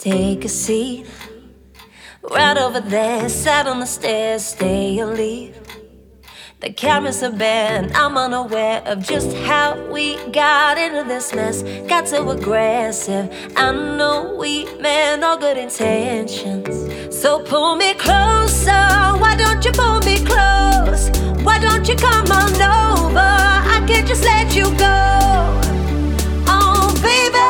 Take a seat right over there. Sat on the stairs, stay or leave. The cameras are banned. I'm unaware of just how we got into this mess. Got so aggressive. I know we meant all good intentions. So pull me closer. Why don't you pull me close? Why don't you come on over? I can't just let you go. Oh, baby,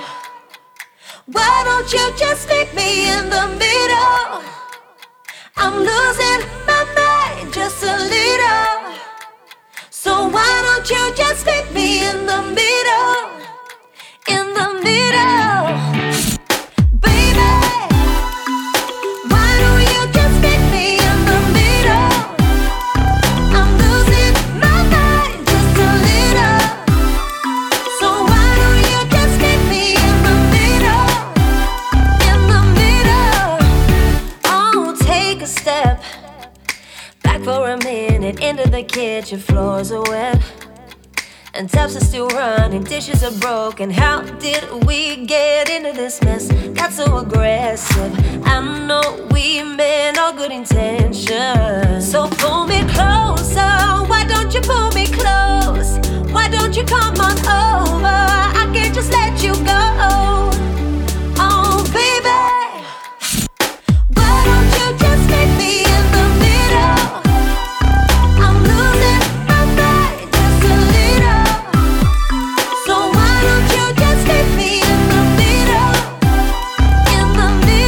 why don't you just meet me in the middle? I'm losing my mind just a little. So why don't you just meet me in the middle? In the middle. Baby, why don't you just meet me in the middle? I'm losing my mind just a little. So why don't you just meet me in the middle? In the middle. Oh, take a step back for a minute into the kitchen. Floors are wet and taps are still running, dishes are broken. How did we get into this mess? Got so aggressive. I know we meant all good intentions. So pull me closer. Why don't you pull me close? Why don't you come on over? I can't just let you go. Oh, baby, why don't you just meet me in the middle? I'm losing my mind just a little. So why don't you just meet me in the middle? In the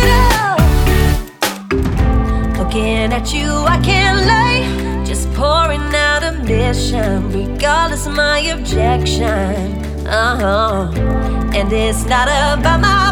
middle. Looking at you, I can't lie. Just pouring out a mission, regardless of my objection. And it's not about my